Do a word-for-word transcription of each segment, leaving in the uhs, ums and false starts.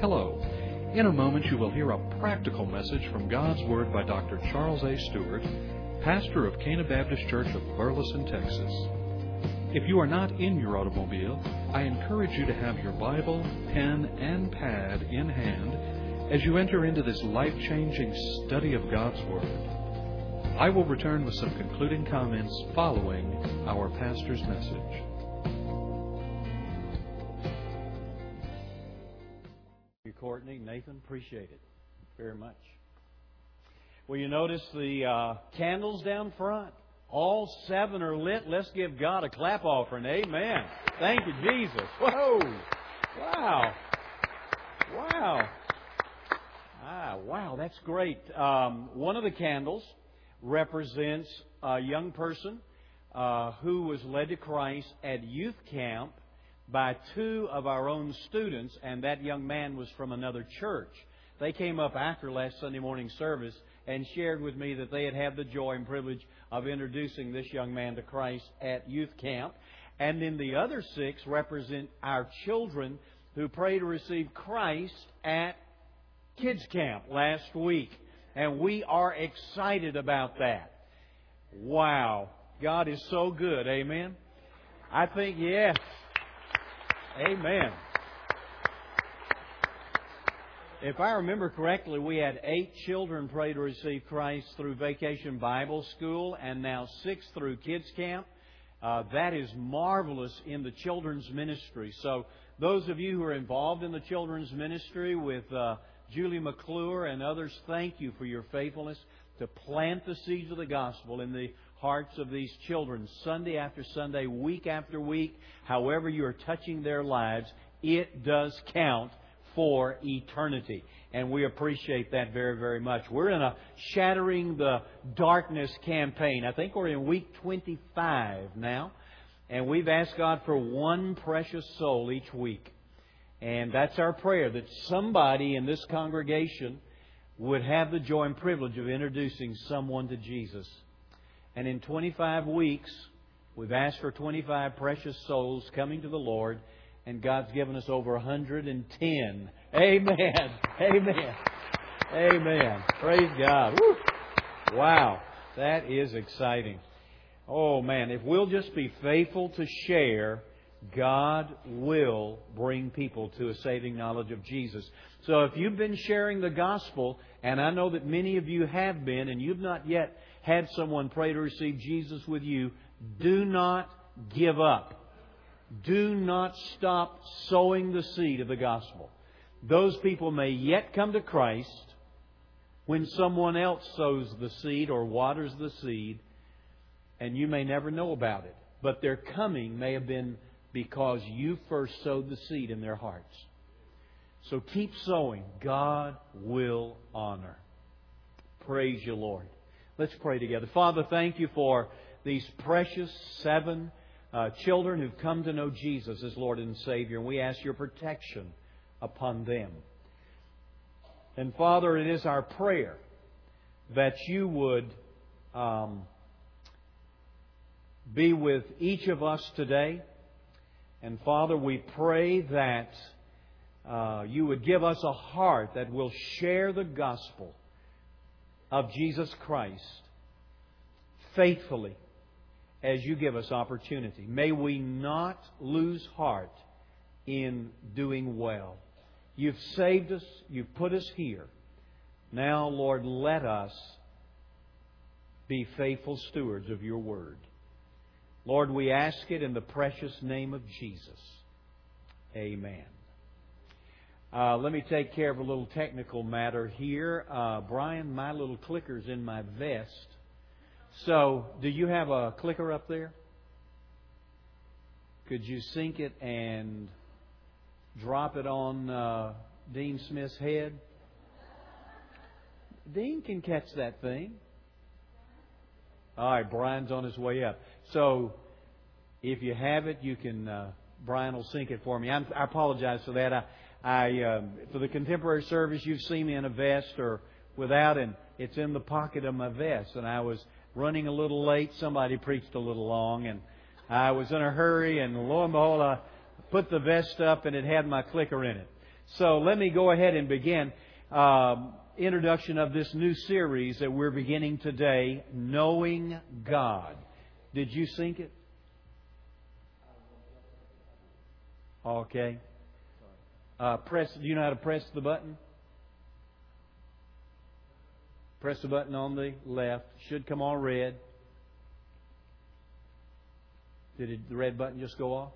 Hello. In a moment you will hear a practical message from God's Word by Doctor Charles A. Stewart, pastor of Cana Baptist Church of Burleson, Texas. If you are not in your automobile, I encourage you to have your Bible, pen, and pad in hand as you enter into this life-changing study of God's Word. I will return with some concluding comments following our pastor's message. Courtney, Nathan, appreciate it very much. Well, you notice the uh, candles down front? All seven are lit. Let's give God a clap offering. Amen. Thank you, Jesus. Whoa. Wow. Wow. Ah, wow, that's great. Um, one of the candles represents a young person uh, who was led to Christ at youth camp by two of our own students, and that young man was from another church. They came up after last Sunday morning service and shared with me that they had had the joy and privilege of introducing this young man to Christ at youth camp. And then the other six represent our children who prayed to receive Christ at kids camp last week. And we are excited about that. Wow. God is so good. Amen. I think, yes. Amen. If I remember correctly, we had eight children pray to receive Christ through Vacation Bible School and now six through Kids Camp. Uh, that is marvelous in the children's ministry. So those of you who are involved in the children's ministry with uh, Julie McClure and others, thank you for your faithfulness to plant the seeds of the gospel in the hearts of these children Sunday after Sunday, week after week. However you are touching their lives, it does count for eternity. And we appreciate that very, very much. We're in a Shattering the Darkness campaign. I think we're in week twenty-five now. And we've asked God for one precious soul each week. And that's our prayer, that somebody in this congregation would have the joy and privilege of introducing someone to Jesus. And in twenty-five weeks, we've asked for twenty-five precious souls coming to the Lord, and God's given us over one hundred ten. Amen. Amen. Amen. Praise God. Woo. Wow. That is exciting. Oh, man. If we'll just be faithful to share, God will bring people to a saving knowledge of Jesus. So if you've been sharing the gospel, and I know that many of you have been, and you've not yet had someone pray to receive Jesus with you, do not give up. Do not stop sowing the seed of the gospel. Those people may yet come to Christ when someone else sows the seed or waters the seed, and you may never know about it. But their coming may have been because you first sowed the seed in their hearts. So keep sowing. God will honor. Praise you, Lord. Let's pray together. Father, thank you for these precious seven uh, children who've come to know Jesus as Lord and Savior. And we ask your protection upon them. And Father, it is our prayer that you would um, be with each of us today. And Father, we pray that uh, you would give us a heart that will share the gospel of Jesus Christ faithfully as you give us opportunity. May we not lose heart in doing well. You've saved us. You've put us here. Now, Lord, let us be faithful stewards of your word. Lord, we ask it in the precious name of Jesus. Amen. Uh, let me take care of a little technical matter here. Uh, Brian, my little clicker's in my vest. So, do you have a clicker up there? Could you sync it and drop it on uh, Dean Smith's head? Dean can catch that thing. All right, Brian's on his way up. So, if you have it, you can. Uh, Brian will sync it for me. I'm, I apologize for that. I. I, um, for the contemporary service, you've seen me in a vest or without, and it's in the pocket of my vest. And I was running a little late. Somebody preached a little long, and I was in a hurry. And lo and behold, I put the vest up, and it had my clicker in it. So let me go ahead and begin. Um, introduction of this new series that we're beginning today, Knowing God. Did you sink it? Okay. Uh, press. Do you know how to press the button? Press the button on the left. Should come on red. Did it, the red button just go off?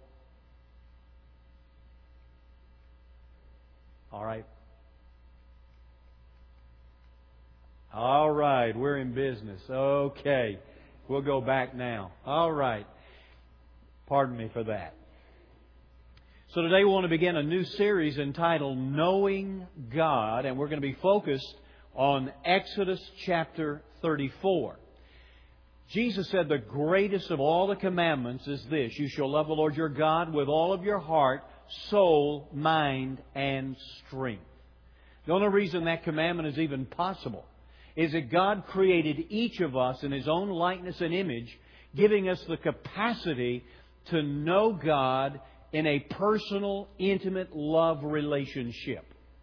All right. All right. We're in business. Okay. We'll go back now. All right. Pardon me for that. So today we want to begin a new series entitled Knowing God, and we're going to be focused on Exodus chapter thirty-four. Jesus said the greatest of all the commandments is this: you shall love the Lord your God with all of your heart, soul, mind, and strength. The only reason that commandment is even possible is that God created each of us in His own likeness and image, giving us the capacity to know God in a personal, intimate love relationship.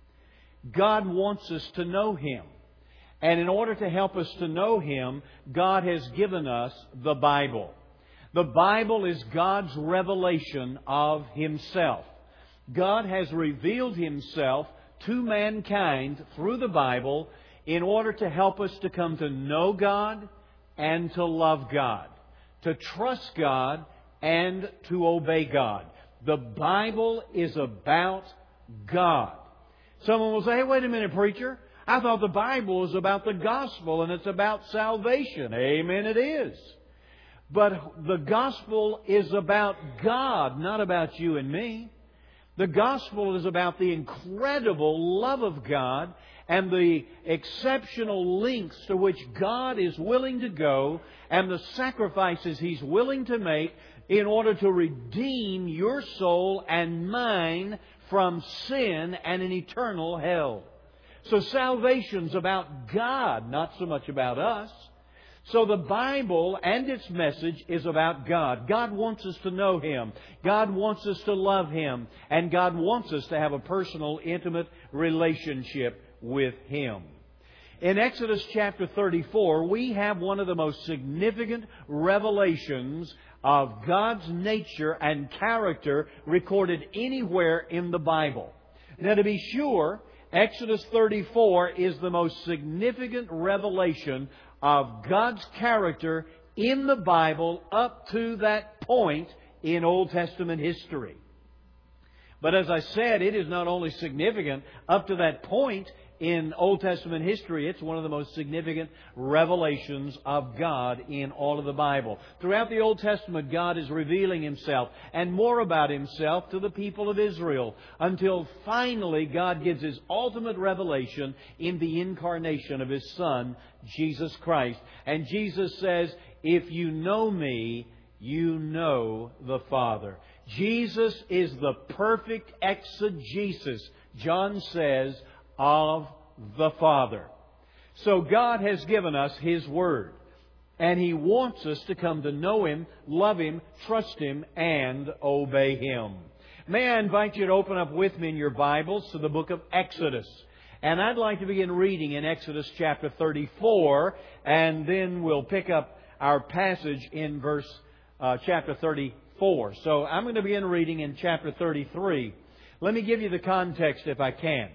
God wants us to know Him. And in order to help us to know Him, God has given us the Bible. The Bible is God's revelation of Himself. God has revealed Himself to mankind through the Bible in order to help us to come to know God and to love God, to trust God and to obey God. The Bible is about God. Someone will say, hey, wait a minute, preacher. I thought the Bible was about the gospel and it's about salvation. Amen, it is. But the gospel is about God, not about you and me. The gospel is about the incredible love of God and the exceptional lengths to which God is willing to go and the sacrifices He's willing to make in order to redeem your soul and mine from sin and an eternal hell. So salvation's about God, not so much about us. So the Bible and its message is about God. God wants us to know Him. God wants us to love Him. And God wants us to have a personal, intimate relationship with Him. In Exodus chapter thirty-four, we have one of the most significant revelations of God's nature and character recorded anywhere in the Bible. Now, to be sure, Exodus thirty-four is the most significant revelation of God's character in the Bible up to that point in Old Testament history. But as I said, it is not only significant up to that point in Old Testament history, it's one of the most significant revelations of God in all of the Bible. Throughout the Old Testament, God is revealing Himself and more about Himself to the people of Israel until finally God gives His ultimate revelation in the incarnation of His Son, Jesus Christ. And Jesus says, if you know Me, you know the Father. Jesus is the perfect exegesis, John says, of the Father. So God has given us His Word. And He wants us to come to know Him, love Him, trust Him, and obey Him. May I invite you to open up with me in your Bibles to the book of Exodus. And I'd like to begin reading in Exodus chapter thirty-four, and then we'll pick up our passage in verse uh, chapter thirty-four. So I'm going to begin reading in chapter thirty-three. Let me give you the context if I can.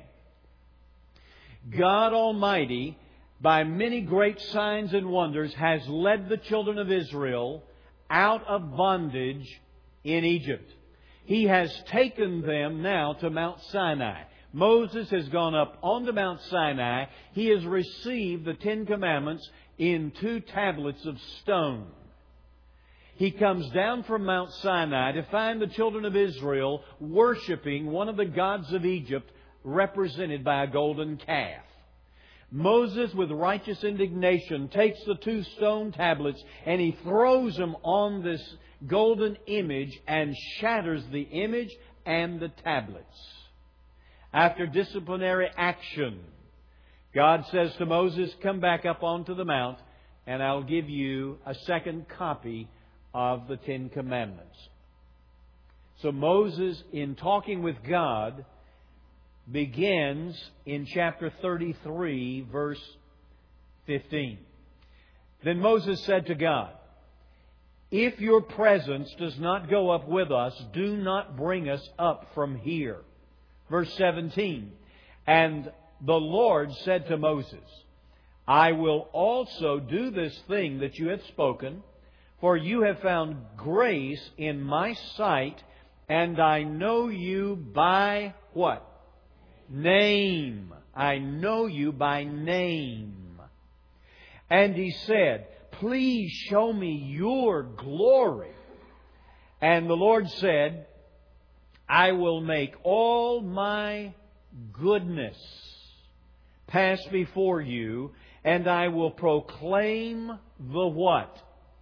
God Almighty, by many great signs and wonders, has led the children of Israel out of bondage in Egypt. He has taken them now to Mount Sinai. Moses has gone up onto Mount Sinai. He has received the Ten Commandments in two tablets of stone. He comes down from Mount Sinai to find the children of Israel worshiping one of the gods of Egypt, represented by a golden calf. Moses, with righteous indignation, takes the two stone tablets and he throws them on this golden image and shatters the image and the tablets. After disciplinary action, God says to Moses, come back up onto the mount and I'll give you a second copy of the Ten Commandments. So Moses, in talking with God, begins in chapter thirty-three, verse fifteen. Then Moses said to God, "If your presence does not go up with us, do not bring us up from here." Verse seventeen. And the Lord said to Moses, "I will also do this thing that you have spoken, for you have found grace in my sight, and I know you by" what? Name. I know you by name. And he said, "Please show me your glory." And the Lord said, "I will make all my goodness pass before you, and I will proclaim the" what?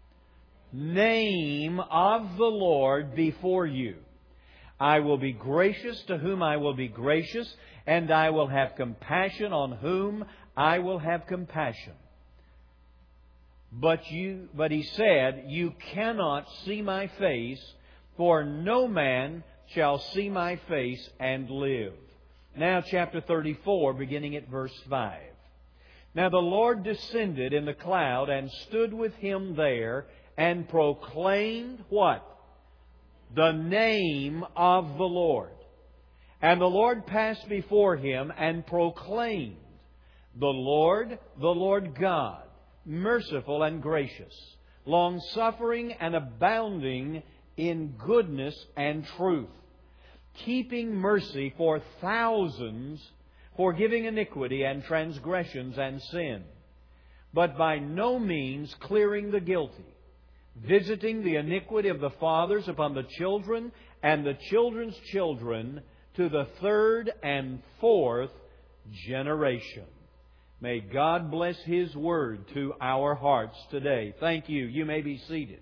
Name of the Lord before you. "I will be gracious to whom I will be gracious, and I will have compassion on whom I will have compassion." But you, but he said, "You cannot see my face, for no man shall see my face and live." Now chapter thirty-four, beginning at verse five. "Now the Lord descended in the cloud and stood with him there and proclaimed" what? "The name of the Lord. And the Lord passed before him and proclaimed, The Lord, the Lord God, merciful and gracious, long-suffering and abounding in goodness and truth, keeping mercy for thousands, forgiving iniquity and transgressions and sin, but by no means clearing the guilty, visiting the iniquity of the fathers upon the children and the children's children to the third and fourth generation." May God bless His Word to our hearts today. Thank you. You may be seated.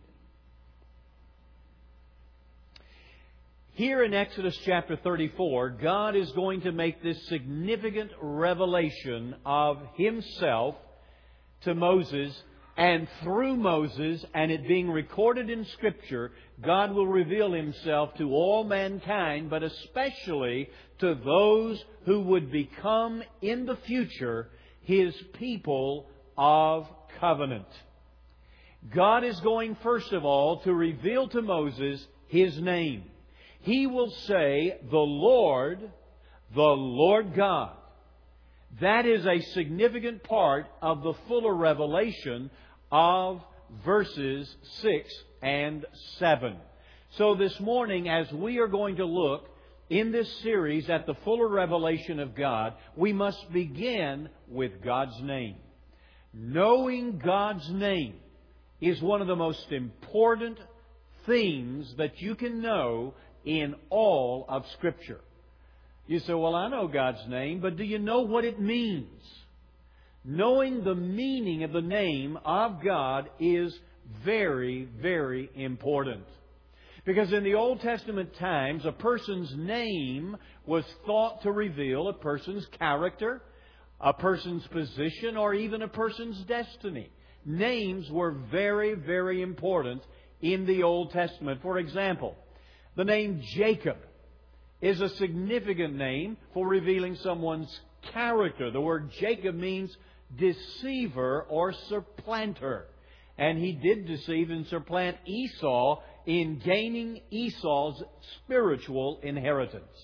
Here in Exodus chapter thirty-four, God is going to make this significant revelation of Himself to Moses, and through Moses, and it being recorded in Scripture, God will reveal Himself to all mankind, but especially to those who would become in the future His people of covenant. God is going, first of all, to reveal to Moses His name. He will say, "The Lord, the Lord God." That is a significant part of the fuller revelation of verses six and seven. So this morning, as we are going to look in this series at the fuller revelation of God, we must begin with God's name. Knowing God's name is one of the most important things that you can know in all of Scripture. You say, "Well, I know God's name, but do you know what it means?" Knowing the meaning of the name of God is very, very important. Because in the Old Testament times, a person's name was thought to reveal a person's character, a person's position, or even a person's destiny. Names were very, very important in the Old Testament. For example, the name Jacob is a significant name for revealing someone's character. The word Jacob means deceiver or supplanter. And he did deceive and supplant Esau in gaining Esau's spiritual inheritance.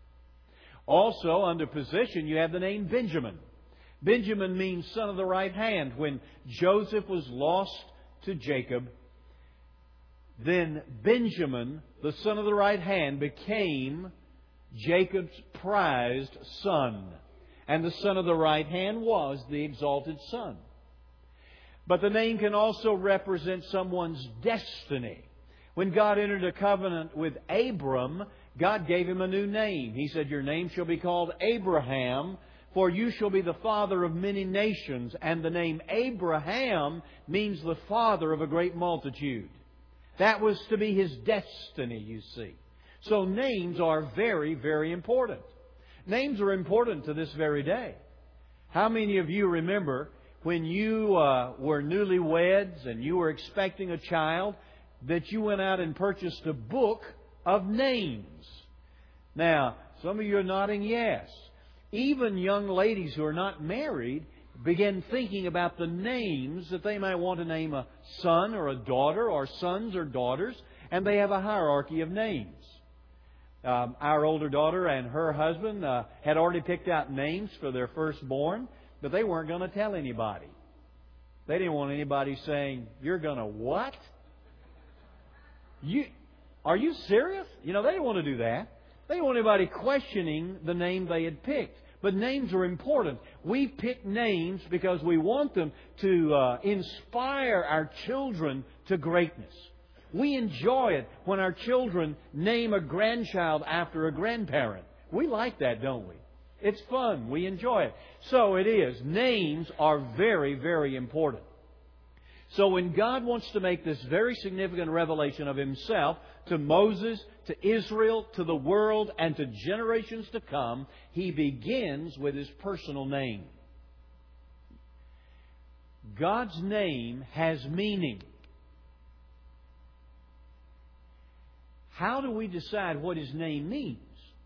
Also, under position, you have the name Benjamin. Benjamin means son of the right hand. When Joseph was lost to Jacob, then Benjamin, the son of the right hand, became Jacob's prized son. And the son of the right hand was the exalted son. But the name can also represent someone's destiny. When God entered a covenant with Abram, God gave him a new name. He said, "Your name shall be called Abraham, for you shall be the father of many nations." And the name Abraham means the father of a great multitude. That was to be his destiny, you see. So names are very, very important. Names are important to this very day. How many of you remember when you uh, were newlyweds and you were expecting a child, that you went out and purchased a book of names? Now, some of you are nodding yes. Even young ladies who are not married begin thinking about the names that they might want to name a son or a daughter, or sons or daughters, and they have a hierarchy of names. Um, our older daughter and her husband uh, had already picked out names for their firstborn, but they weren't going to tell anybody. They didn't want anybody saying, "You're going to what? You are you serious?" You know, they didn't want to do that. They didn't want anybody questioning the name they had picked. But names are important. We pick names because we want them to uh, inspire our children to greatness. We enjoy it when our children name a grandchild after a grandparent. We like that, don't we? It's fun. We enjoy it. So it is. Names are very, very important. So when God wants to make this very significant revelation of Himself to Moses, to Israel, to the world, and to generations to come, He begins with His personal name. God's name has meaning. How do we decide what His name means?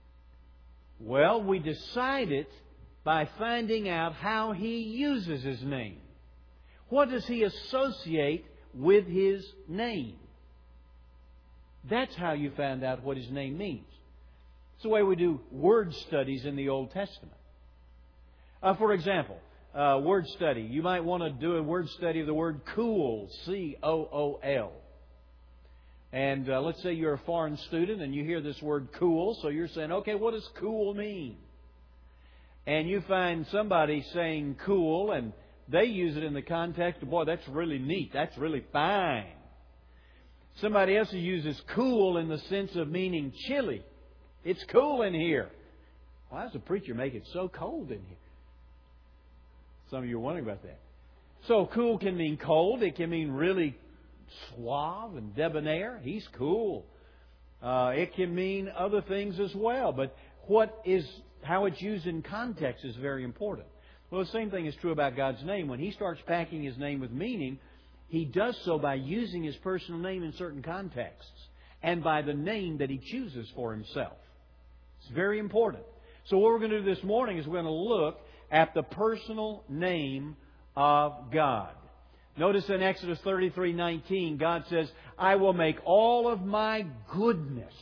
Well, we decide it by finding out how He uses His name. What does He associate with His name? That's how you find out what His name means. It's the way we do word studies in the Old Testament. Uh, for example, uh, word study. You might want to do a word study of the word cool, C O O L. And uh, let's say you're a foreign student and you hear this word cool, so you're saying, okay, what does cool mean? And you find somebody saying cool, and they use it in the context of, boy, that's really neat, that's really fine. Somebody else uses cool in the sense of meaning chilly. It's cool in here. Why does the preacher make it so cold in here? Some of you are wondering about that. So cool can mean cold. It can mean really suave and debonair. He's cool. Uh, it can mean other things as well. But what is how it's used in context is very important. Well, the same thing is true about God's name. When He starts packing His name with meaning, He does so by using His personal name in certain contexts and by the name that He chooses for Himself. It's very important. So what we're going to do this morning is we're going to look at the personal name of God. Notice in Exodus thirty-three nineteen, God says, I will make all of my goodness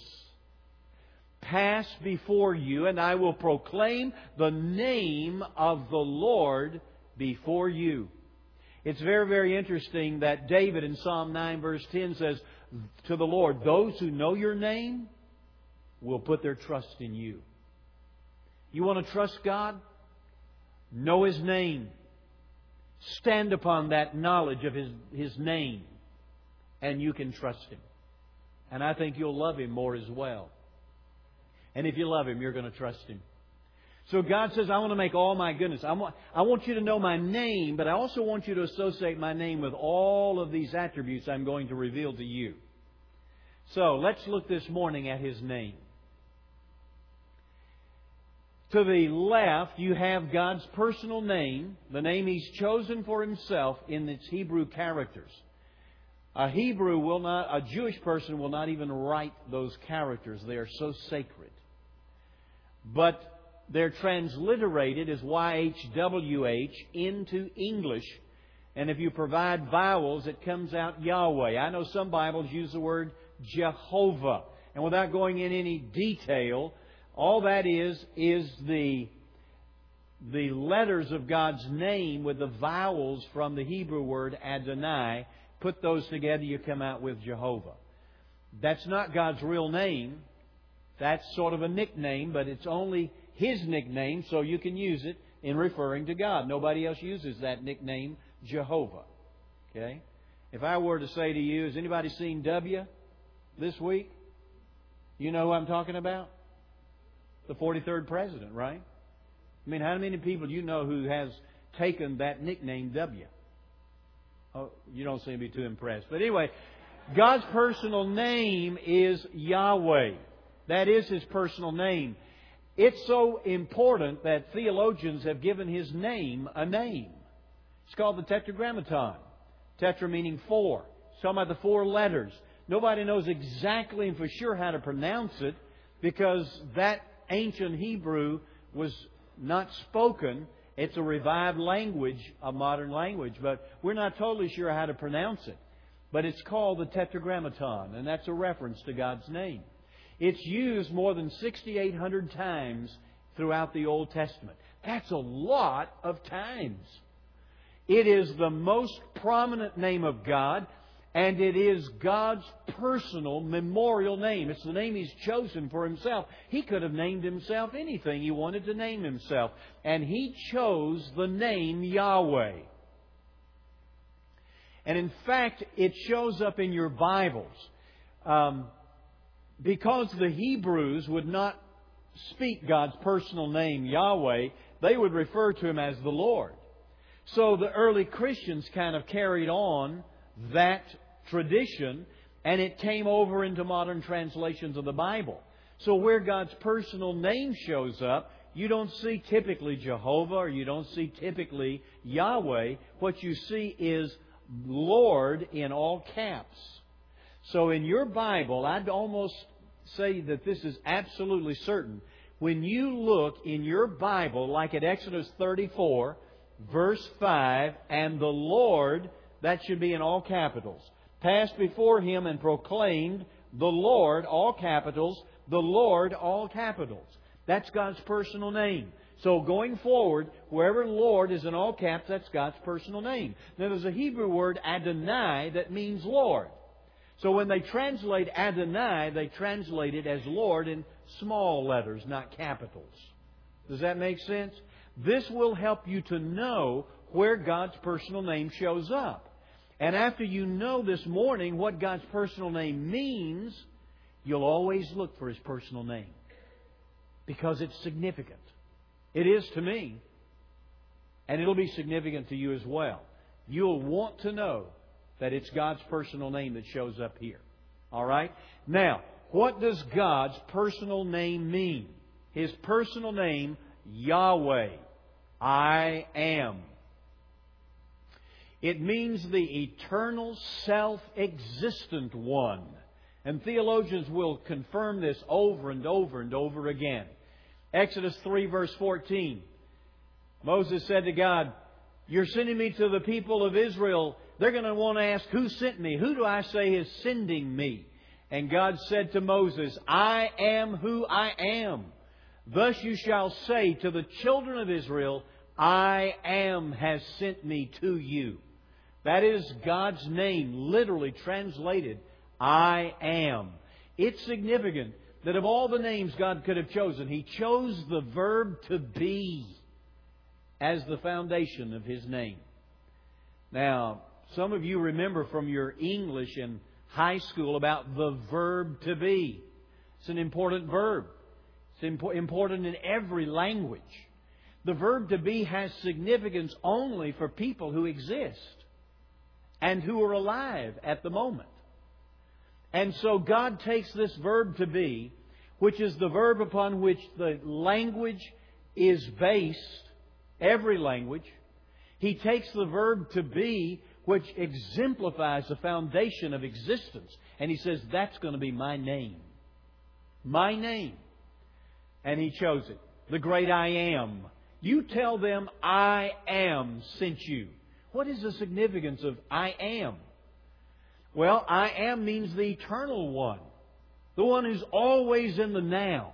pass before you, and I will proclaim the name of the Lord before you. It's very, very interesting that David in Psalm nine verse ten says to the Lord, those who know your name will put their trust in you. You want to trust God? Know His name. Stand upon that knowledge of His, His name, and you can trust Him. And I think you'll love Him more as well. And if you love Him, you're going to trust Him. So God says, I want to make all my goodness. I want, I want you to know my name, but I also want you to associate my name with all of these attributes I'm going to reveal to you. So let's look this morning at His name. To the left, you have God's personal name, the name He's chosen for Himself in its Hebrew characters. A Hebrew will not, a Jewish person will not even write those characters. They are so sacred. But they're transliterated as Y H W H into English. And if you provide vowels, it comes out Yahweh. I know some Bibles use the word Jehovah. And without going in any detail, all that is, is the, the letters of God's name with the vowels from the Hebrew word Adonai. Put those together, you come out with Jehovah. That's not God's real name. That's sort of a nickname, but it's only His nickname, so you can use it in referring to God. Nobody else uses that nickname, Jehovah. Okay? If I were to say to you, has anybody seen W this week? You know who I'm talking about? The forty-third president, right? I mean, how many people do you know who has taken that nickname W? Oh, you don't seem to be too impressed. But anyway, God's personal name is Yahweh. That is His personal name. It's so important that theologians have given His name a name. It's called the Tetragrammaton. Tetra meaning four. It's talking about the four letters. Nobody knows exactly and for sure how to pronounce it because that ancient Hebrew was not spoken. It's a revived language, a modern language, but we're not totally sure how to pronounce it. But it's called the Tetragrammaton, and that's a reference to God's name. It's used more than six thousand eight hundred times throughout the Old Testament. That's a lot of times. It is the most prominent name of God, and it is God's personal memorial name. It's the name He's chosen for Himself. He could have named Himself anything He wanted to name Himself, and He chose the name Yahweh. And in fact, it shows up in your Bibles. Um, because the Hebrews would not speak God's personal name, Yahweh, they would refer to Him as the Lord. So the early Christians kind of carried on that tradition, and it came over into modern translations of the Bible. So where God's personal name shows up, you don't see typically Jehovah, or you don't see typically Yahweh. What you see is Lord in all caps. So in your Bible, I'd almost say that this is absolutely certain. When you look in your Bible, like at Exodus thirty-four, verse five, and the Lord, that should be in all capitals, passed before him and proclaimed, the Lord, all capitals, the Lord, all capitals. That's God's personal name. So going forward, wherever Lord is in all caps, that's God's personal name. Now there's a Hebrew word, Adonai, that means Lord. So when they translate Adonai, they translate it as Lord in small letters, not capitals. Does that make sense? This will help you to know where God's personal name shows up. And after you know this morning what God's personal name means, you'll always look for His personal name. Because it's significant. It is to me. And it'll be significant to you as well. You'll want to know that it's God's personal name that shows up here. All right? Now, what does God's personal name mean? His personal name, Yahweh. I am. It means the eternal, self-existent one. And theologians will confirm this over and over and over again. Exodus three, verse fourteen. Moses said to God, "You're sending me to the people of Israel. They're going to want to ask, who sent me? Who do I say is sending me?" And God said to Moses, "I am who I am. Thus you shall say to the children of Israel, I am has sent me to you." That is God's name, literally translated, I am. It's significant that of all the names God could have chosen, He chose the verb to be as the foundation of His name. Now, some of you remember from your English in high school about the verb to be. It's an important verb. It's impo- important in every language. The verb to be has significance only for people who exist and who are alive at the moment. And so God takes this verb to be, which is the verb upon which the language is based, every language. He takes the verb to be, which exemplifies the foundation of existence. And He says, that's going to be my name. My name. And He chose it. The great I am. You tell them, I am sent you. What is the significance of I am? Well, I am means the eternal one. The one who's always in the now.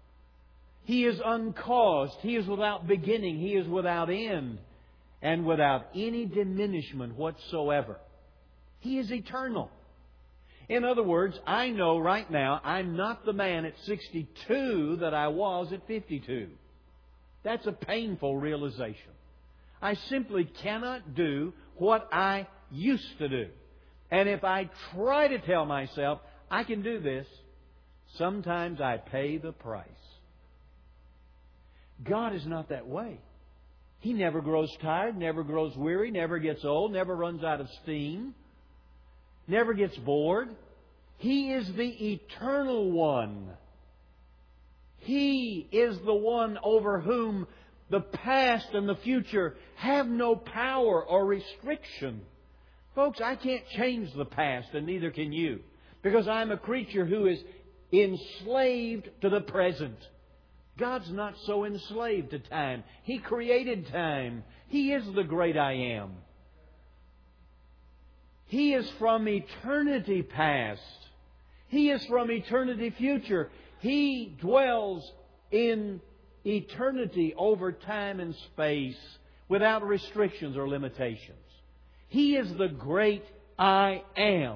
He is uncaused. He is without beginning. He is without end. And without any diminishment whatsoever. He is eternal. In other words, I know right now I'm not the man at sixty-two that I was at fifty-two. That's a painful realization. I simply cannot do what I used to do. And if I try to tell myself I can do this, sometimes I pay the price. God is not that way. He never grows tired, never grows weary, never gets old, never runs out of steam, never gets bored. He is the eternal one. He is the one over whom the past and the future have no power or restriction. Folks, I can't change the past, and neither can you, because I'm a creature who is enslaved to the present. God's not so enslaved to time. He created time. He is the great I am. He is from eternity past. He is from eternity future. He dwells in eternity over time and space without restrictions or limitations. He is the great I am.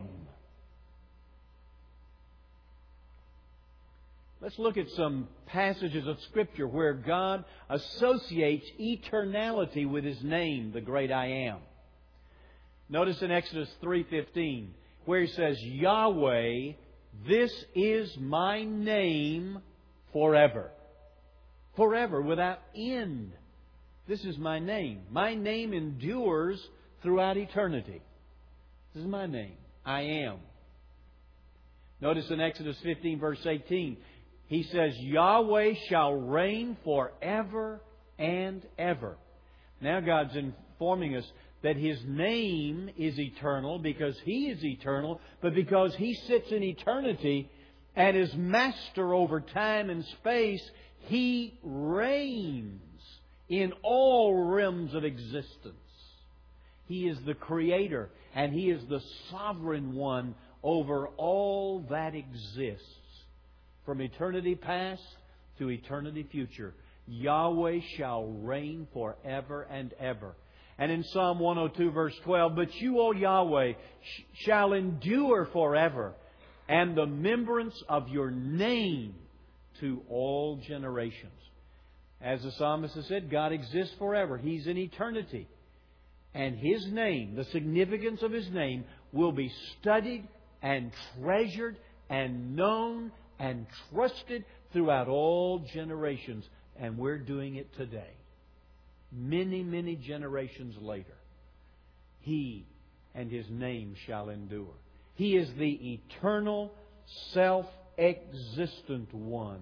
Let's look at some passages of Scripture where God associates eternality with His name, the great I am. Notice in Exodus three fifteen, where He says, Yahweh, this is my name forever. Forever, without end. This is my name. My name endures throughout eternity. This is my name. I am. Notice in Exodus fifteen, verse eighteen, He says, Yahweh shall reign forever and ever. Now God's informing us that His name is eternal because He is eternal, but because He sits in eternity and is master over time and space, He reigns in all realms of existence. He is the Creator and He is the Sovereign One over all that exists. From eternity past to eternity future, Yahweh shall reign forever and ever. And in Psalm one oh two, verse twelve, But you, O Yahweh, sh- shall endure forever, and the remembrance of your name to all generations. As the psalmist has said, God exists forever. He's in eternity. And His name, the significance of His name, will be studied and treasured and known and trusted throughout all generations. And we're doing it today. Many, many generations later, He and His name shall endure. He is the eternal, self-existent One.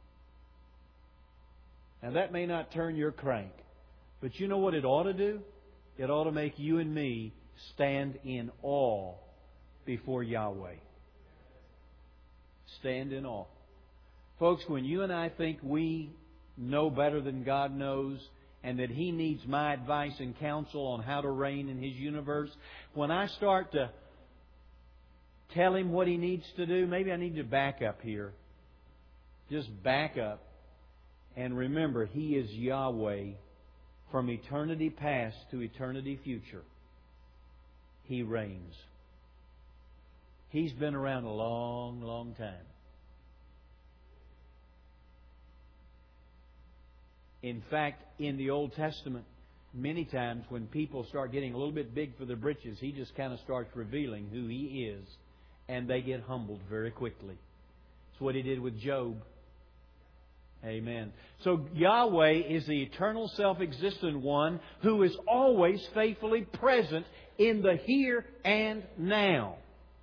Now that may not turn your crank, but you know what it ought to do? It ought to make you and me stand in awe before Yahweh. Stand in awe. Folks, when you and I think we know better than God knows, and that He needs my advice and counsel on how to reign in His universe, when I start to tell Him what He needs to do, maybe I need to back up here. Just back up and remember He is Yahweh from eternity past to eternity future. He reigns. He's been around a long, long time. In fact, in the Old Testament, many times when people start getting a little bit big for their britches, He just kind of starts revealing who He is, and they get humbled very quickly. It's what He did with Job. Amen. So Yahweh is the eternal self-existent One who is always faithfully present in the here and now.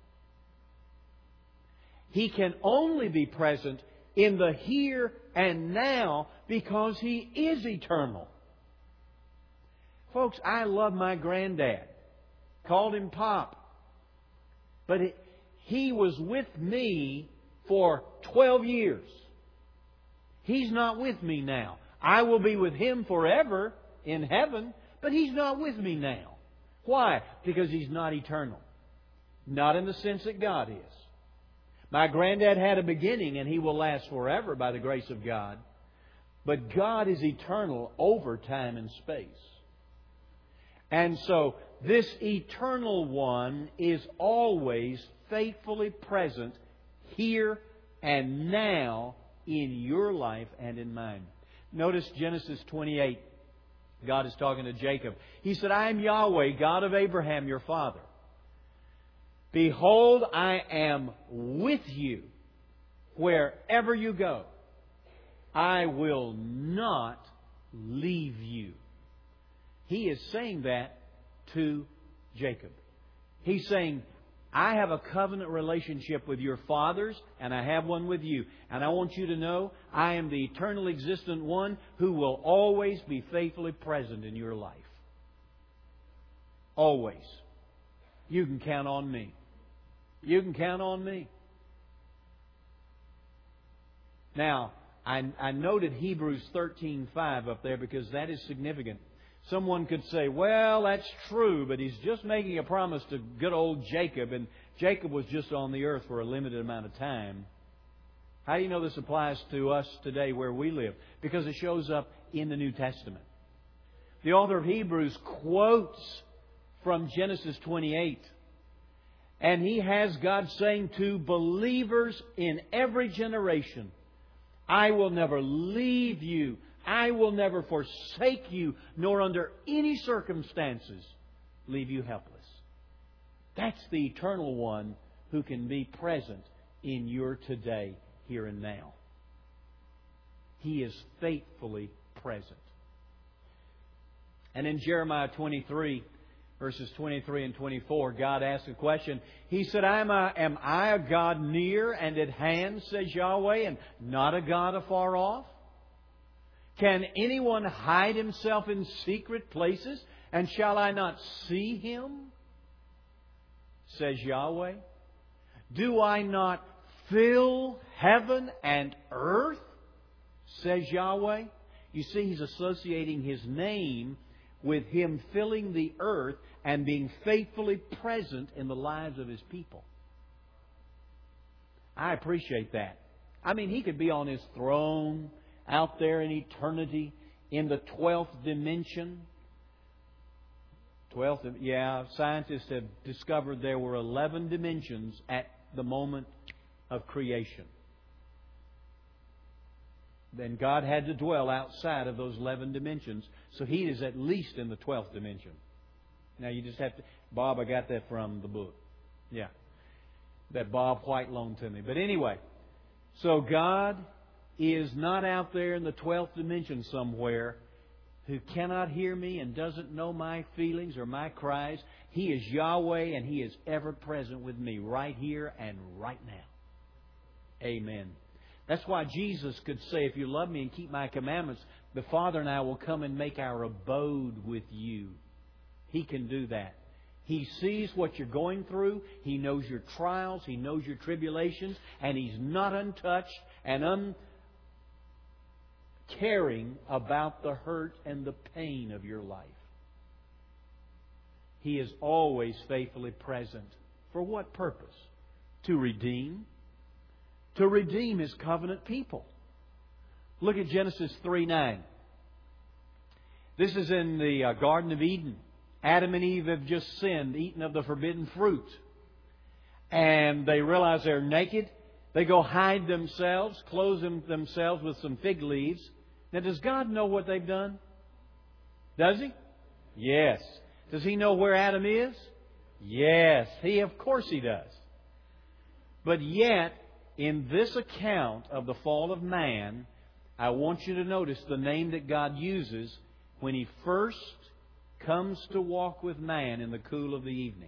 He can only be present in the here and now because He is eternal. Folks, I love my granddad. Called him Pop. But it, he was with me for twelve years. He's not with me now. I will be with Him forever in heaven, but He's not with me now. Why? Because He's not eternal. Not in the sense that God is. My granddad had a beginning and he will last forever by the grace of God. But God is eternal over time and space. And so this eternal One is always faithfully present here and now in your life and in mine. Notice Genesis twenty-eight. God is talking to Jacob. He said, I am Yahweh, God of Abraham, your father. Behold, I am with you wherever you go. I will not leave you. He is saying that to Jacob. He's saying, I have a covenant relationship with your fathers, and I have one with you. And I want you to know, I am the eternal existent One who will always be faithfully present in your life. Always. You can count on me. You can count on me. Now, I, I noted Hebrews thirteen five up there because that is significant. Someone could say, well, that's true, but he's just making a promise to good old Jacob, and Jacob was just on the earth for a limited amount of time. How do you know this applies to us today where we live? Because it shows up in the New Testament. The author of Hebrews quotes from Genesis twenty-eight. And he has God saying to believers in every generation, I will never leave you. I will never forsake you, nor under any circumstances leave you helpless. That's the eternal one who can be present in your today, here and now. He is faithfully present. And in Jeremiah twenty-three, verses twenty-three and twenty-four, God asked a question. He said, Am I, am I a God near and at hand, says Yahweh, and not a God afar off? Can anyone hide himself in secret places, and shall I not see him? Says Yahweh. Do I not fill heaven and earth? Says Yahweh. You see, He's associating His name with Him filling the earth and being faithfully present in the lives of His people. I appreciate that. I mean, He could be on His throne out there in eternity in the twelfth dimension. Twelfth, yeah, scientists have discovered there were eleven dimensions at the moment of creation. Then God had to dwell outside of those eleven dimensions, so He is at least in the twelfth dimension. Now you just have to... Bob, I got that from the book. Yeah. That Bob White loaned to me. But anyway, so God is not out there in the twelfth dimension somewhere who cannot hear me and doesn't know my feelings or my cries. He is Yahweh, and He is ever present with me right here and right now. Amen. That's why Jesus could say, if you love me and keep my commandments, the Father and I will come and make our abode with you. He can do that. He sees what you're going through. He knows your trials. He knows your tribulations. And He's not untouched and uncaring about the hurt and the pain of your life. He is always faithfully present. For what purpose? To redeem. To redeem His covenant people. Look at Genesis three nine. This is in the uh, Garden of Eden. Adam and Eve have just sinned, eaten of the forbidden fruit. And they realize they're naked. They go hide themselves, clothe them, themselves with some fig leaves. Now, does God know what they've done? Does He? Yes. Does He know where Adam is? Yes. He, of course He does. But yet, in this account of the fall of man, I want you to notice the name that God uses when He first comes to walk with man in the cool of the evening.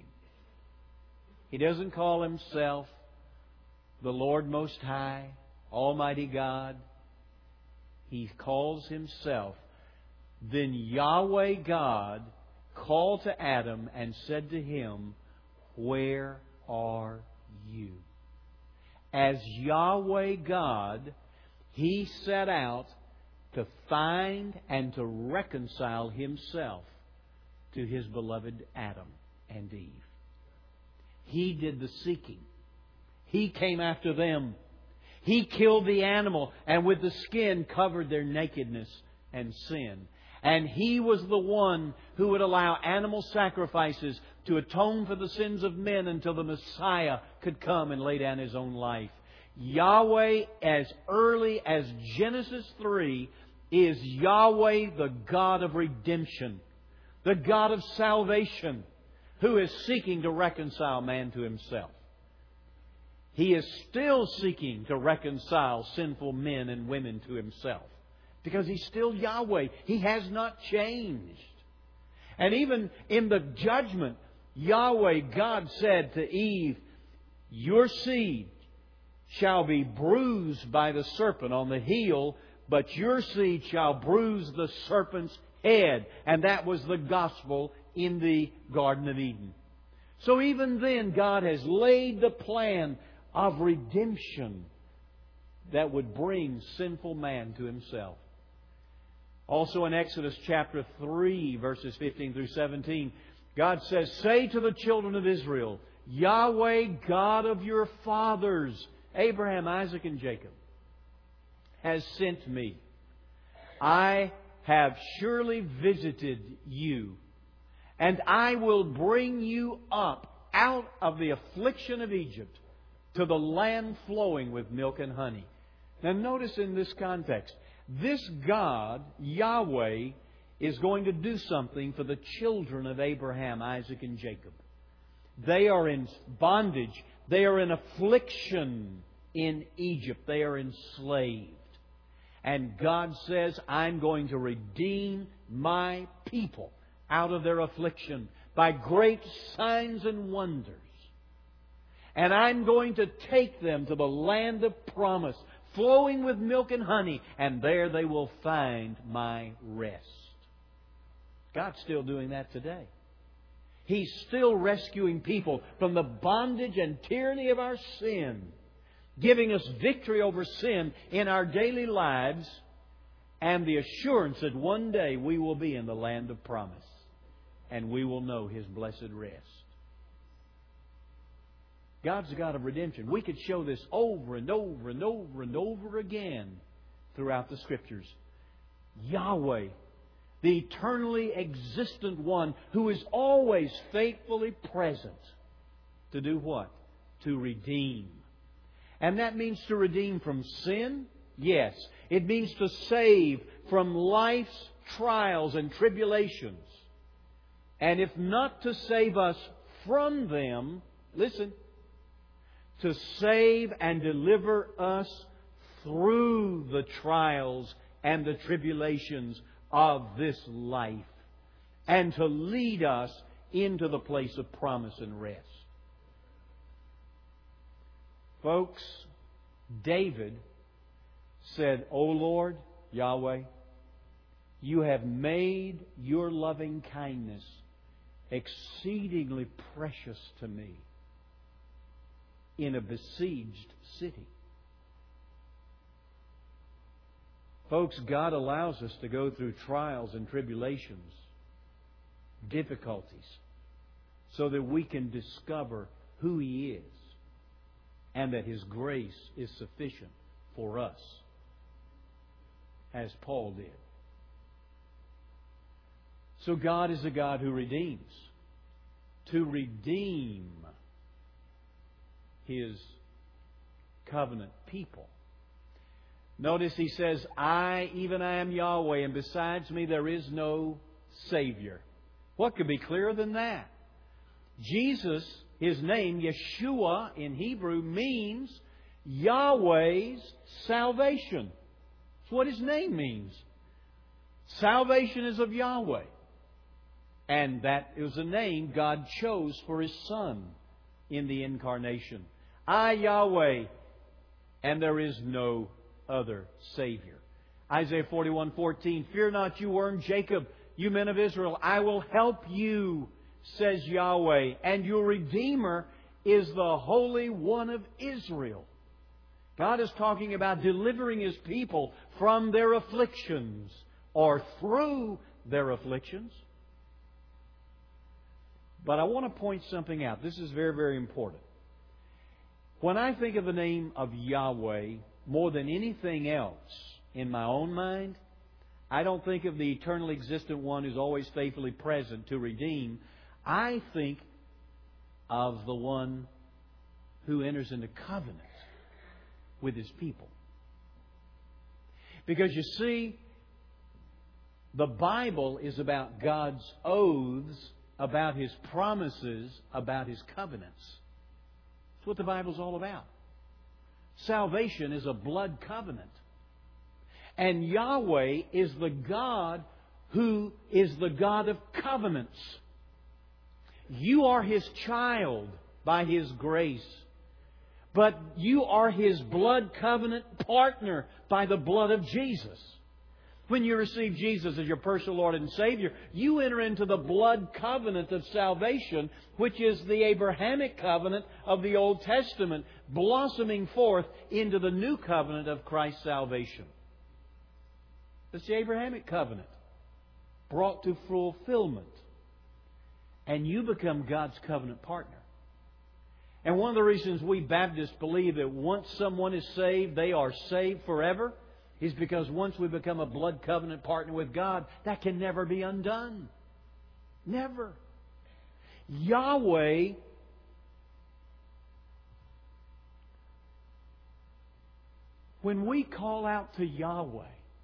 He doesn't call Himself the Lord Most High, Almighty God. He calls Himself. Then Yahweh God called to Adam and said to him, Where are you? As Yahweh God, He set out to find and to reconcile Himself to His beloved Adam and Eve. He did the seeking. He came after them. He killed the animal and with the skin covered their nakedness and sin. And He was the one who would allow animal sacrifices to atone for the sins of men until the Messiah could come and lay down His own life. Yahweh, as early as Genesis three, is Yahweh, the God of redemption, the God of salvation, who is seeking to reconcile man to Himself. He is still seeking to reconcile sinful men and women to Himself, because He's still Yahweh. He has not changed. And even in the judgment, Yahweh God said to Eve, Your seed shall be bruised by the serpent on the heel, but your seed shall bruise the serpent's head. And that was the gospel in the Garden of Eden. So even then, God has laid the plan of redemption that would bring sinful man to himself. Also in Exodus chapter three, verses fifteen through seventeen, God says, "Say to the children of Israel, Yahweh, God of your fathers, Abraham, Isaac, and Jacob, has sent me. I have surely visited you, and I will bring you up out of the affliction of Egypt to the land flowing with milk and honey." Now notice in this context, this God, Yahweh, is going to do something for the children of Abraham, Isaac, and Jacob. They are in bondage. They are in affliction in Egypt. They are enslaved. And God says, "I'm going to redeem my people out of their affliction by great signs and wonders. And I'm going to take them to the land of promise, flowing with milk and honey, and there they will find my rest." God's still doing that today. He's still rescuing people from the bondage and tyranny of our sin, giving us victory over sin in our daily lives, and the assurance that one day we will be in the land of promise, and we will know His blessed rest. God's a God of redemption. We could show this over and over and over and over again throughout the Scriptures. Yahweh, the eternally existent One who is always faithfully present to do what? To redeem. And that means to redeem from sin? Yes. It means to save from life's trials and tribulations. And if not to save us from them, listen, to save and deliver us through the trials and the tribulations of this life, and to lead us into the place of promise and rest. Folks, David said, "O Lord, Yahweh, you have made your loving kindness exceedingly precious to me in a besieged city." Folks, God allows us to go through trials and tribulations, difficulties, so that we can discover who He is and that His grace is sufficient for us, as Paul did. So God is a God who redeems. To redeem His covenant people. Notice He says, "I, even I am Yahweh, and besides me there is no Savior." What could be clearer than that? Jesus, His name, Yeshua in Hebrew, means Yahweh's salvation. That's what His name means. Salvation is of Yahweh. And that is a name God chose for His Son in the Incarnation. "I, Yahweh, and there is no other Savior." Isaiah forty-one fourteen, "Fear not, you worm Jacob, you men of Israel. I will help you, says Yahweh, and your Redeemer is the Holy One of Israel." God is talking about delivering His people from their afflictions, or through their afflictions. But I want to point something out. This is very, very important. When I think of the name of Yahweh, more than anything else in my own mind, I don't think of the eternally existent One who's always faithfully present to redeem. I think of the One who enters into covenant with His people. Because you see, the Bible is about God's oaths, about His promises, about His covenants. That's what the Bible's all about. Salvation is a blood covenant. And Yahweh is the God who is the God of covenants. You are His child by His grace. But you are His blood covenant partner by the blood of Jesus. When you receive Jesus as your personal Lord and Savior, you enter into the blood covenant of salvation, which is the Abrahamic covenant of the Old Testament, blossoming forth into the new covenant of Christ's salvation. It's the Abrahamic covenant brought to fulfillment. And you become God's covenant partner. And one of the reasons we Baptists believe that once someone is saved, they are saved forever, is because once we become a blood covenant partner with God, that can never be undone. Never. Yahweh when we call out to Yahweh,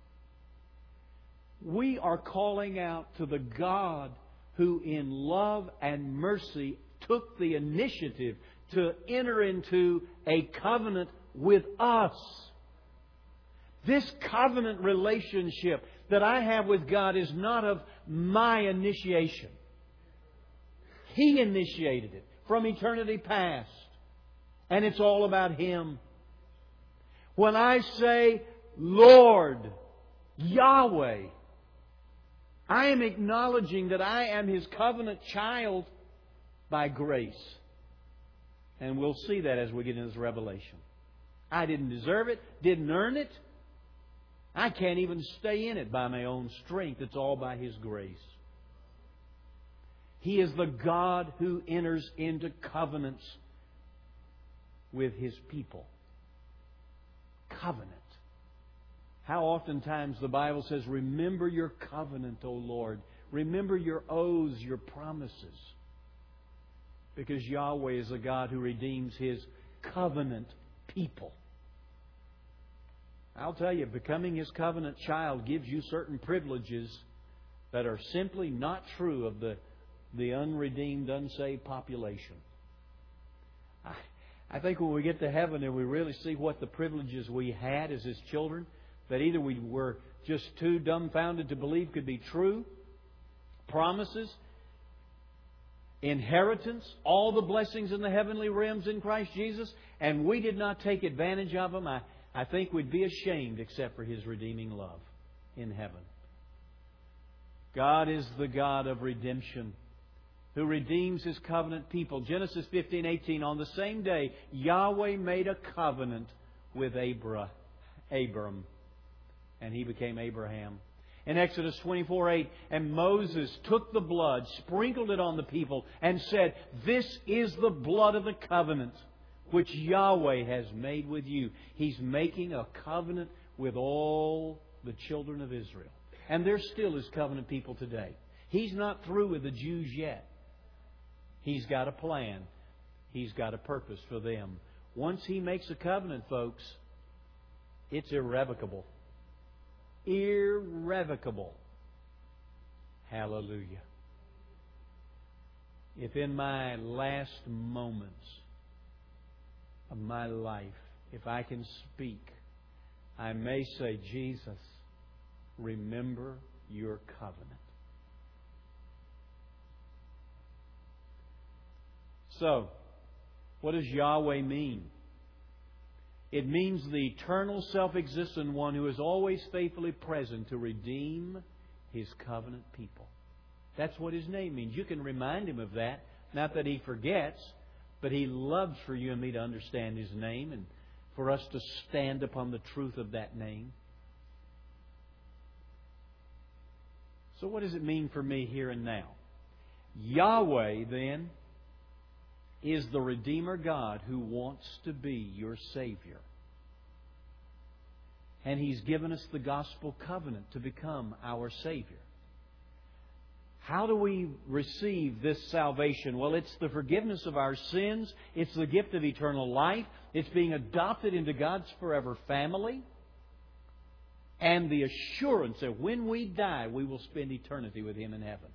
we are calling out to the God who in love and mercy took the initiative to enter into a covenant with us. This covenant relationship that I have with God is not of my initiation. He initiated it from eternity past. And it's all about Him. When I say, Lord, Yahweh, I am acknowledging that I am His covenant child by grace. And we'll see that as we get into this revelation. I didn't deserve it, didn't earn it. I can't even stay in it by my own strength. It's all by His grace. He is the God who enters into covenants with His people. Covenant. How oftentimes the Bible says, remember your covenant, O Lord. Remember your oaths, your promises. Because Yahweh is a God who redeems His covenant people. I'll tell you, becoming His covenant child gives you certain privileges that are simply not true of the, the unredeemed, unsaved population. I, I think when we get to heaven and we really see what the privileges we had as His children, that either we were just too dumbfounded to believe could be true, promises, inheritance, all the blessings in the heavenly realms in Christ Jesus, and we did not take advantage of them, I, I think we'd be ashamed except for His redeeming love in heaven. God is the God of redemption, who redeems His covenant people. Genesis fifteen eighteen, on the same day, Yahweh made a covenant with Abra, Abram, and he became Abraham. In Exodus twenty-four eight, and Moses took the blood, sprinkled it on the people, and said, this is the blood of the covenant which Yahweh has made with you. He's making a covenant with all the children of Israel. And they're still His covenant people today. He's not through with the Jews yet. He's got a plan. He's got a purpose for them. Once He makes a covenant, folks, it's irrevocable. Irrevocable. Hallelujah. If in my last moments of my life, if I can speak, I may say, Jesus, remember your covenant. So, what does Yahweh mean? It means the eternal, self-existent One who is always faithfully present to redeem His covenant people. That's what His name means. You can remind Him of that. Not that He forgets, but He loves for you and me to understand His name and for us to stand upon the truth of that name. So what does it mean for me here and now? Yahweh, then, is the Redeemer God who wants to be your Savior. And He's given us the gospel covenant to become our Savior. How do we receive this salvation? Well, it's the forgiveness of our sins. It's the gift of eternal life. It's being adopted into God's forever family. And the assurance that when we die, we will spend eternity with Him in heaven.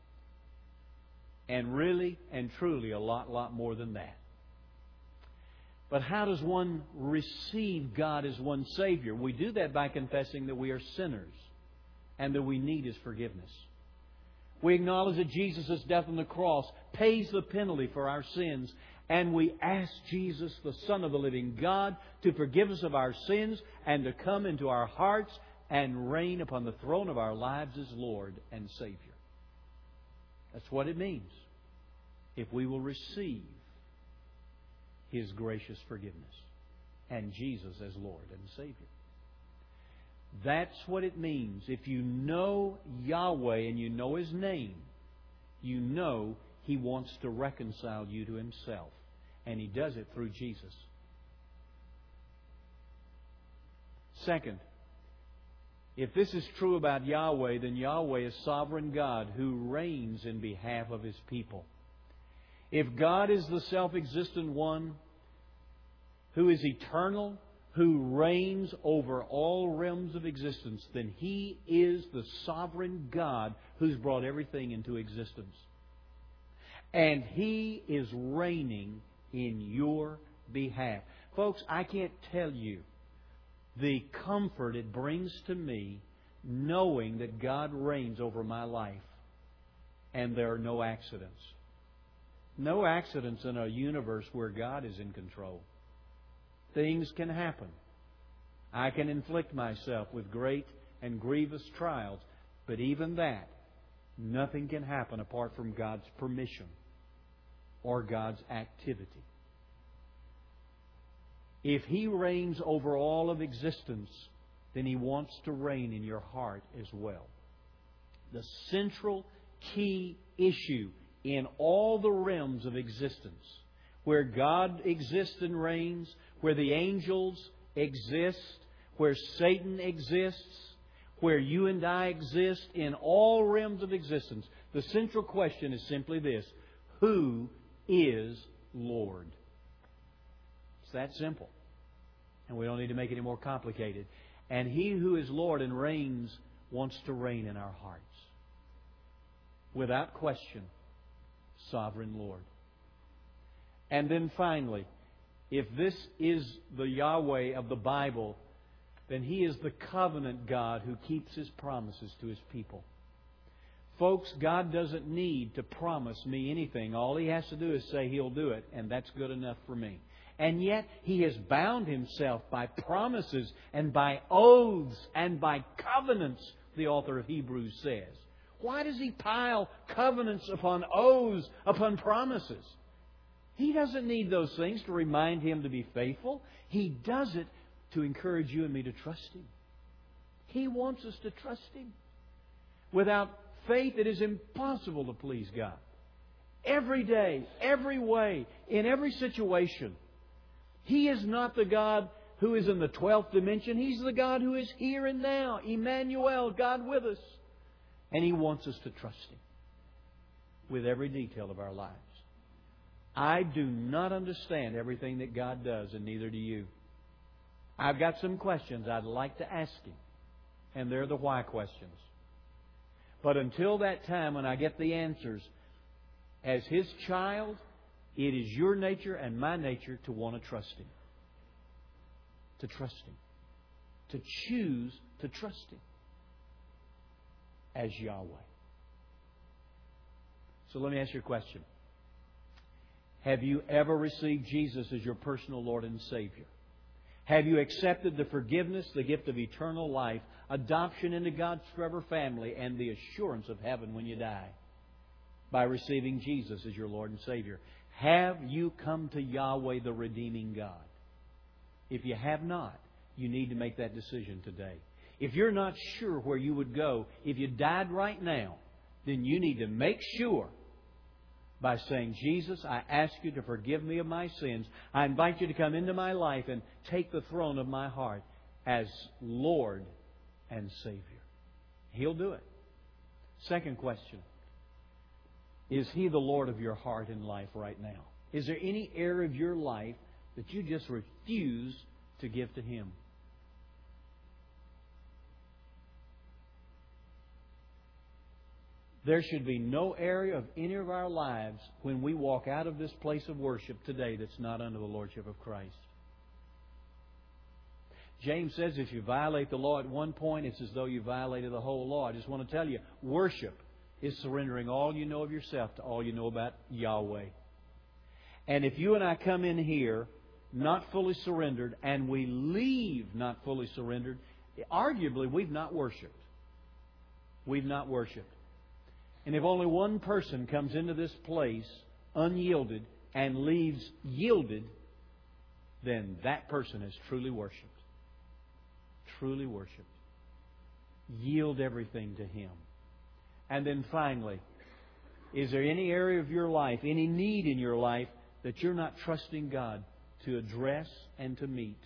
And really and truly a lot, lot more than that. But how does one receive God as one's Savior? We do that by confessing that we are sinners and that we need His forgiveness. We acknowledge that Jesus' death on the cross pays the penalty for our sins. And we ask Jesus, the Son of the living God, to forgive us of our sins and to come into our hearts and reign upon the throne of our lives as Lord and Savior. That's what it means if we will receive His gracious forgiveness and Jesus as Lord and Savior. That's what it means. If you know Yahweh and you know His name, you know He wants to reconcile you to Himself. And He does it through Jesus. Second, if this is true about Yahweh, then Yahweh is sovereign God who reigns in behalf of His people. If God is the self-existent one who is eternal, who reigns over all realms of existence, then He is the sovereign God who's brought everything into existence. And He is reigning in your behalf. Folks, I can't tell you the comfort it brings to me knowing that God reigns over my life and there are no accidents. No accidents in a universe where God is in control. Things can happen. I can inflict myself with great and grievous trials, but even that, nothing can happen apart from God's permission or God's activity. If He reigns over all of existence, then He wants to reign in your heart as well. The central key issue in all the realms of existence, where God exists and reigns, where the angels exist, where Satan exists, where you and I exist, in all realms of existence, the central question is simply this: who is Lord? It's that simple. And we don't need to make it any more complicated. And He who is Lord and reigns wants to reign in our hearts. Without question, Sovereign Lord. And then finally, if this is the Yahweh of the Bible, then He is the covenant God who keeps His promises to His people. Folks, God doesn't need to promise me anything. All He has to do is say He'll do it, and that's good enough for me. And yet He has bound Himself by promises and by oaths and by covenants, the author of Hebrews says. Why does He pile covenants upon oaths, upon promises? He doesn't need those things to remind Him to be faithful. He does it to encourage you and me to trust Him. He wants us to trust Him. Without faith, it is impossible to please God. Every day, every way, in every situation. He is not the God who is in the twelfth dimension. He's the God who is here and now. Emmanuel, God with us. And He wants us to trust Him with every detail of our lives. I do not understand everything that God does, and neither do you. I've got some questions I'd like to ask Him, and they're the why questions. But until that time when I get the answers, as His child, it is your nature and my nature to want to trust Him. To trust Him. To choose to trust Him as Yahweh. So let me ask you a question. Have you ever received Jesus as your personal Lord and Savior? Have you accepted the forgiveness, the gift of eternal life, adoption into God's forever family, and the assurance of heaven when you die by receiving Jesus as your Lord and Savior? Have you come to Yahweh, the redeeming God? If you have not, you need to make that decision today. If you're not sure where you would go if you died right now, then you need to make sure by saying, Jesus, I ask You to forgive me of my sins. I invite You to come into my life and take the throne of my heart as Lord and Savior. He'll do it. Second question. Is He the Lord of your heart and life right now? Is there any area of your life that you just refuse to give to Him? There should be no area of any of our lives when we walk out of this place of worship today that's not under the Lordship of Christ. James says if you violate the law at one point, it's as though you violated the whole law. I just want to tell you, worship is surrendering all you know of yourself to all you know about Yahweh. And if you and I come in here not fully surrendered and we leave not fully surrendered, Arguably, we've not worshiped. We've not worshiped. And if only one person comes into this place unyielded and leaves yielded, then that person has truly worshipped. Truly worshipped. Yield everything to Him. And then finally, is there any area of your life, any need in your life that you're not trusting God to address and to meet?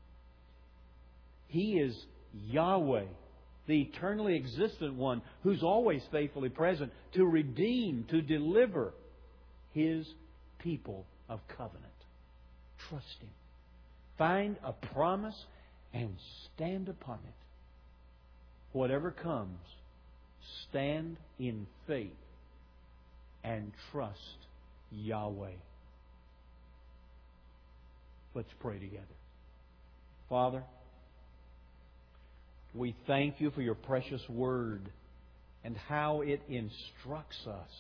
He is Yahweh, the eternally existent One who's always faithfully present to redeem, to deliver His people of covenant. Trust Him. Find a promise and stand upon it. Whatever comes, stand in faith and trust Yahweh. Let's pray together. Father, we thank You for Your precious Word and how it instructs us.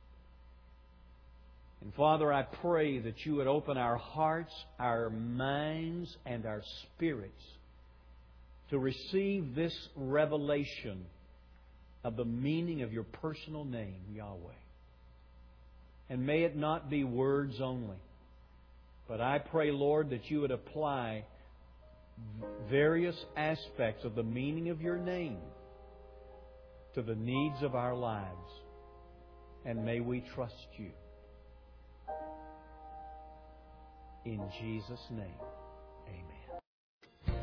And Father, I pray that You would open our hearts, our minds, and our spirits to receive this revelation of the meaning of Your personal name, Yahweh. And may it not be words only, but I pray, Lord, that You would apply various aspects of the meaning of Your name to the needs of our lives. And may we trust You. In Jesus' name, amen.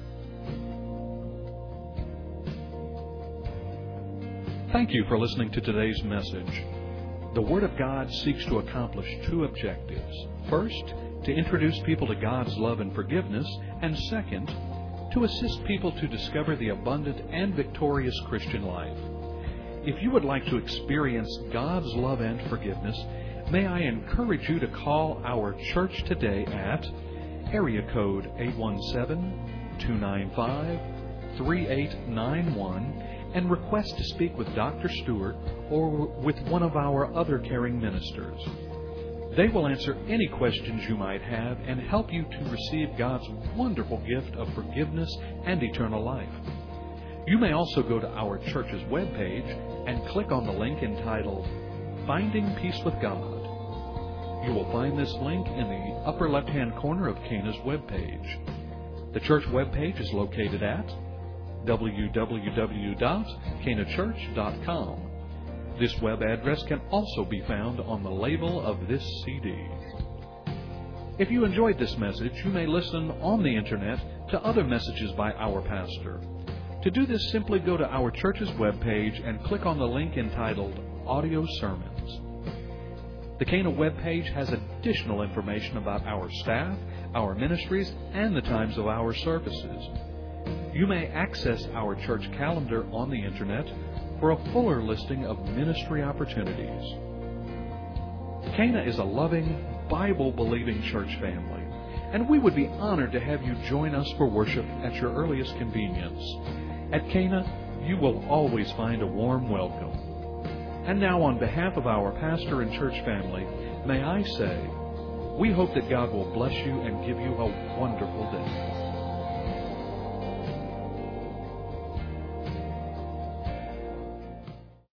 Thank you for listening to today's message. The Word of God seeks to accomplish two objectives. First, to introduce people to God's love and forgiveness, and second, to assist people to discover the abundant and victorious Christian life. If you would like to experience God's love and forgiveness, may I encourage you to call our church today at area code eight one seven, two nine five, three eight nine one and request to speak with Doctor Stewart or with one of our other caring ministers. They will answer any questions you might have and help you to receive God's wonderful gift of forgiveness and eternal life. You may also go to our church's webpage and click on the link entitled Finding Peace with God. You will find this link in the upper left-hand corner of Cana's webpage. The church webpage is located at w w w dot cana church dot com. This web address can also be found on the label of this C D. If you enjoyed this message, you may listen on the Internet to other messages by our pastor. To do this, simply go to our church's webpage and click on the link entitled Audio Sermons. The Cana webpage has additional information about our staff, our ministries, and the times of our services. You may access our church calendar on the Internet for a fuller listing of ministry opportunities. Cana is a loving, Bible-believing church family, and we would be honored to have you join us for worship at your earliest convenience. At Cana, you will always find a warm welcome. And now, on behalf of our pastor and church family, may I say, we hope that God will bless you and give you a wonderful day.